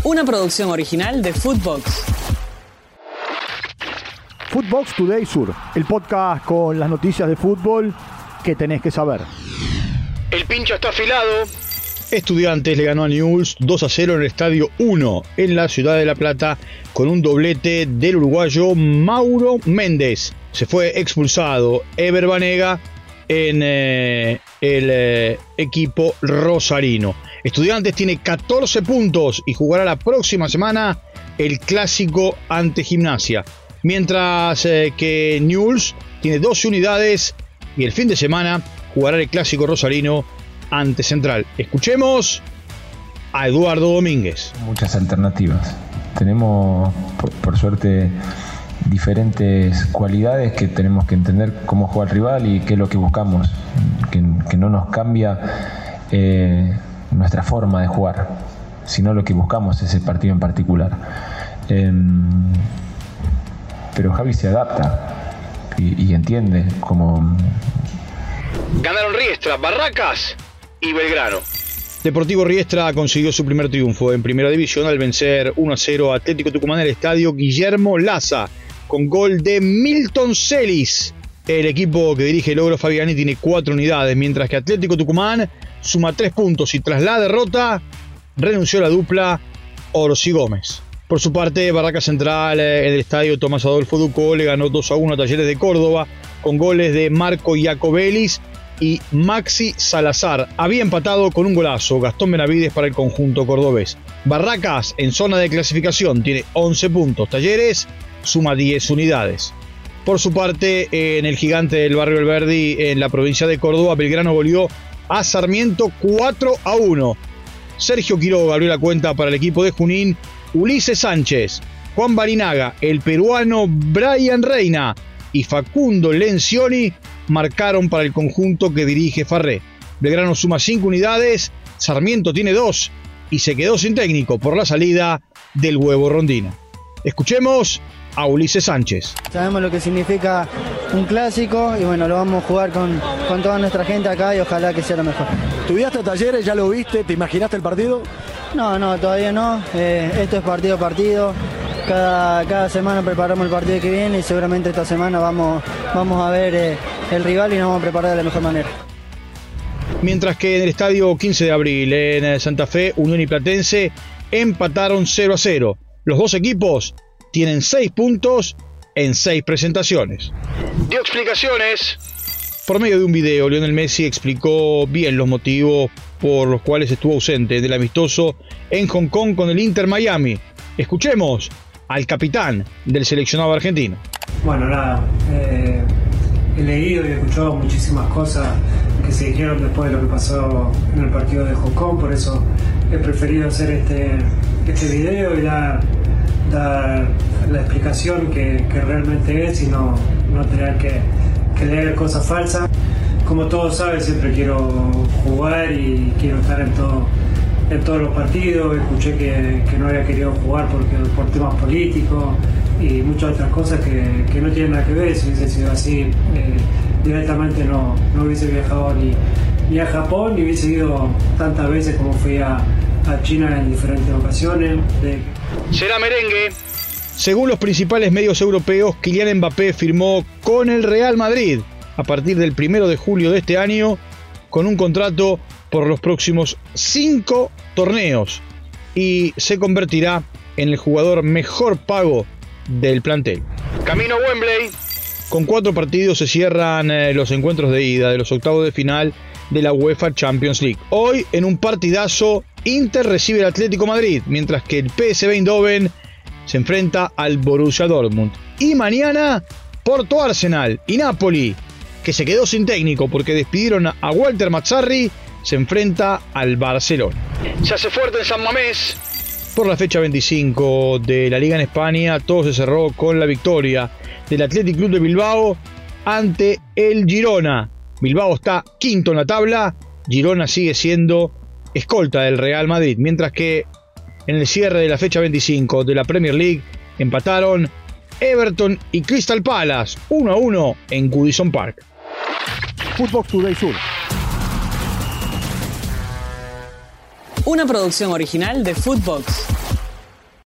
Una producción original de Footbox. Footbox Today Sur, el podcast con las noticias de fútbol que tenés que saber. El pincho está afilado. Estudiantes le ganó a Newell's 2-0 en el Estadio 1 en la ciudad de La Plata con un doblete del uruguayo Mauro Méndez. Se fue expulsado Ever Banega en el equipo rosarino. Estudiantes tiene 14 puntos y jugará la próxima semana el clásico ante Gimnasia. Mientras que Newell's tiene 12 unidades y el fin de semana jugará el clásico rosarino ante Central. Escuchemos a Eduardo Domínguez. Muchas alternativas. Tenemos, por suerte, diferentes cualidades que tenemos que entender cómo juega el rival y qué es lo que buscamos. Que no nos cambia nuestra forma de jugar, sino lo que buscamos ese partido en particular. Pero Javi se adapta y entiende cómo... Ganaron Riestra, Barracas y Belgrano. Deportivo Riestra consiguió su primer triunfo en Primera División al vencer 1-0 a Atlético Tucumán en el estadio Guillermo Laza, con gol de Milton Celis. El equipo que dirige Logro Fabiani tiene 4 unidades, mientras que Atlético Tucumán suma 3 puntos y tras la derrota renunció la dupla Orsi Gómez. Por su parte, Barraca Central en el estadio Tomás Adolfo Ducó le ganó 2-1 a Talleres de Córdoba con goles de Marco Iacobelis y Maxi Salazar. Había empatado con un golazo Gastón Benavides para el conjunto cordobés. Barracas en zona de clasificación tiene 11 puntos. Talleres suma 10 unidades. Por su parte, en el gigante del barrio Alberdi, en la provincia de Córdoba, Belgrano goleó a Sarmiento 4-1. Sergio Quiroga abrió la cuenta para el equipo de Junín. Ulises Sánchez, Juan Barinaga, el peruano Brian Reina y Facundo Lencioni marcaron para el conjunto que dirige Farré. Belgrano suma 5 unidades, Sarmiento tiene 2 y se quedó sin técnico por la salida del Huevo Rondina. Escuchemos a Ulises Sánchez. Sabemos lo que significa un clásico y bueno, lo vamos a jugar con toda nuestra gente acá y ojalá que sea lo mejor. ¿Estudiaste a Talleres? ¿Ya lo viste? ¿Te imaginaste el partido? No, todavía no. Esto es partido a partido. Cada semana preparamos el partido que viene y seguramente esta semana vamos a ver el rival y nos vamos a preparar de la mejor manera. Mientras que en el estadio 15 de abril en Santa Fe, Unión y Platense empataron 0-0. Los dos equipos tienen 6 puntos en 6 presentaciones. Dio explicaciones. Por medio de un video, Lionel Messi explicó bien los motivos por los cuales estuvo ausente del amistoso en Hong Kong con el Inter Miami. Escuchemos al capitán del seleccionado argentino. Bueno, nada, he leído y escuchado muchísimas cosas que se dijeron después de lo que pasó en el partido de Hong Kong, por eso he preferido hacer este video y dar la explicación que realmente es y no tener que leer cosas falsas. Como todos saben, siempre quiero jugar y quiero estar en todos los partidos. Escuché que no había querido jugar por temas políticos y muchas otras cosas que no tienen nada que ver. Si hubiese sido así, directamente no hubiese viajado ni a Japón, ni hubiese ido tantas veces como fui a China en diferentes ocasiones. Será merengue. Según los principales medios europeos, Kylian Mbappé firmó con el Real Madrid a partir del 1 de julio de este año con un contrato por los próximos 5 torneos y se convertirá en el jugador mejor pago del plantel. Camino a Wembley. Con 4 partidos se cierran los encuentros de ida de los octavos de final de la UEFA Champions League. Hoy, en un partidazo, Inter recibe al Atlético Madrid, mientras que el PSV Eindhoven se enfrenta al Borussia Dortmund. Y mañana, Porto Arsenal y Napoli, que se quedó sin técnico porque despidieron a Walter Mazzarri, se enfrenta al Barcelona. Se hace fuerte en San Mamés. Por la fecha 25 de la Liga en España, todo se cerró con la victoria del Athletic Club de Bilbao ante el Girona. Bilbao está quinto en la tabla, Girona sigue siendo escolta del Real Madrid, mientras que en el cierre de la fecha 25 de la Premier League empataron Everton y Crystal Palace 1-1 en Goodison Park. Footbox Today Sur. Una producción original de Footbox.